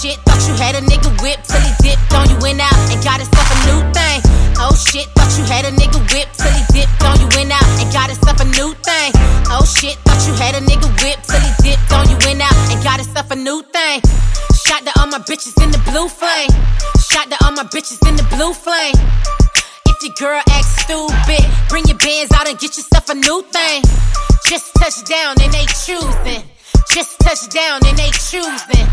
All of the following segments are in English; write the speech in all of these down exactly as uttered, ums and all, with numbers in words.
shit, thought you had a nigga whipped till he dipped on you, went out and got himself a new thing. Oh shit, thought you had a nigga whipped till he dipped on you, went out and got himself a new thing. Oh shit, thought you had a nigga whipped till he dipped on you, went out and got himself a new thing. Shot to all my bitches in the blue flame. Shot to all my bitches in the blue flame. If your girl acts stupid, bring your bands out and get yourself a new thing. Just touch down and they choosing. Just touch down and they choosing.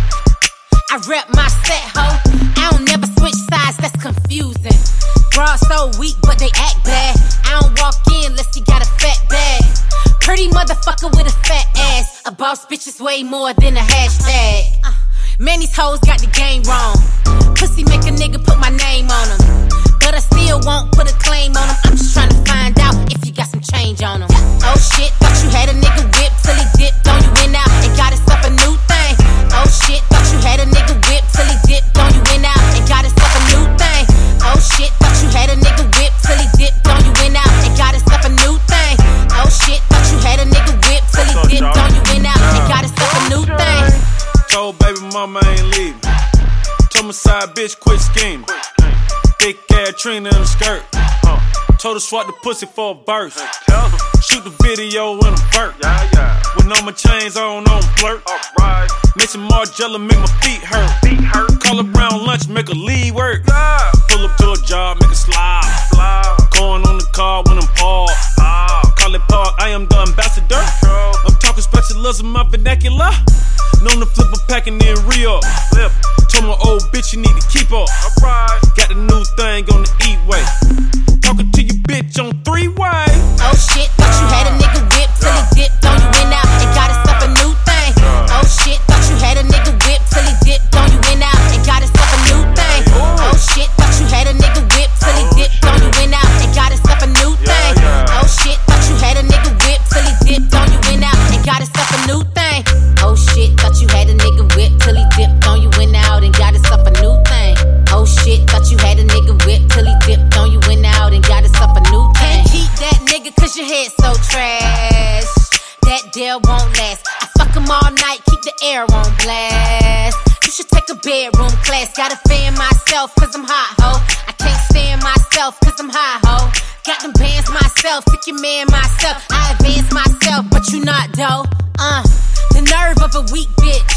I rep my set, ho. I don't never switch sides, that's confusing. Bra so weak, but they act bad. I don't walk in unless you got a fat bag. Pretty motherfucker with a fat ass. A boss bitch is way more than a hashtag. Uh, man, these hoes got the game wrong. Pussy make a nigga put my name on them. But I still won't put a claim on them. I'm just trying to find out if you got some change on them. Oh shit, thought you had a nigga whipped till he dipped on you, went out and got himself a new thing. Oh shit, thought you had a nigga whipped till he dipped on you, went out and got himself a new thing. Oh shit, thought you had a nigga whipped till he dipped on you, went out and got himself a new thing. Oh shit, thought you had a nigga whipped till he dipped on you, went out and got himself a new thing. Told baby mama I ain't leaving. Told my side bitch quit scheming. Thick ass Trina in the skirt. Told her swap the pussy for a verse. Shoot the video in a vert. Yeah, yeah. With all my chains on, on flirt. Alright. Make some Margiela, make my feet hurt. Feet hurt. Call her around lunch, make her leave work. Yeah. Pull up to a job, make her slide. Slide. Going on the car when I'm parked. Ah. Call it park, I am the ambassador. True. I'm talking specialism, my vernacular. Known to flip a packin' in Rio. Flip. Told my old bitch you need to keep up. Alright. Got the new thing on the E-way. Talking to you bitch on three-way. Oh shit, thought you had a nigga whipped till he dipped on you, went out and got himself a new thing. Oh shit, thought you had a nigga whipped till he dipped on you, went out and got himself a new thing. Oh shit, thought you had a nigga whipped till he dipped on you, went out and got himself a new thing. Oh shit, thought you had a nigga whipped till he dipped on you, went out and got himself a new thing. Oh shit, thought you had a nigga whipped till he dipped on you, went out and got himself a new thing. Oh shit, thought you had a nigga whipped till he dipped on you, went out and got himself a new thing. Can't keep that nigga cause your head so trash. That deal won't last. I fuck him all night, keep the air on blast. You should take a bedroom class. Gotta fan myself cause I'm hot, ho. I can't stand myself cause I'm high, ho. Got them bands myself, pick your man myself. I advance myself, but you not, though. Uh, the nerve of a weak bitch.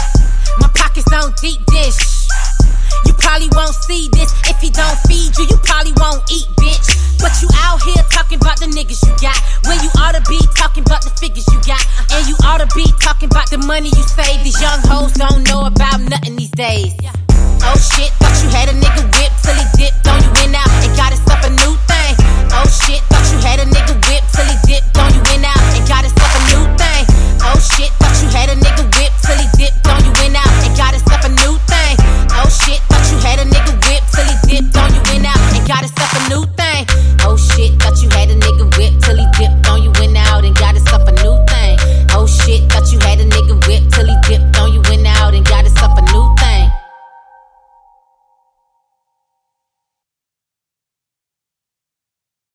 My pockets on deep dish. You probably won't see this if he don't feed you. You probably won't eat, bitch. But you out here talking about the niggas you got, when you ought to be talking about the figures you got. And you ought to be talking about the money you save. These young hoes don't know about nothing these days. Oh shit, thought you had a nigga whipped till he dipped on you, went out and got himself a new thing. Oh shit, thought you had a nigga whipped till he dipped on you, went out and got himself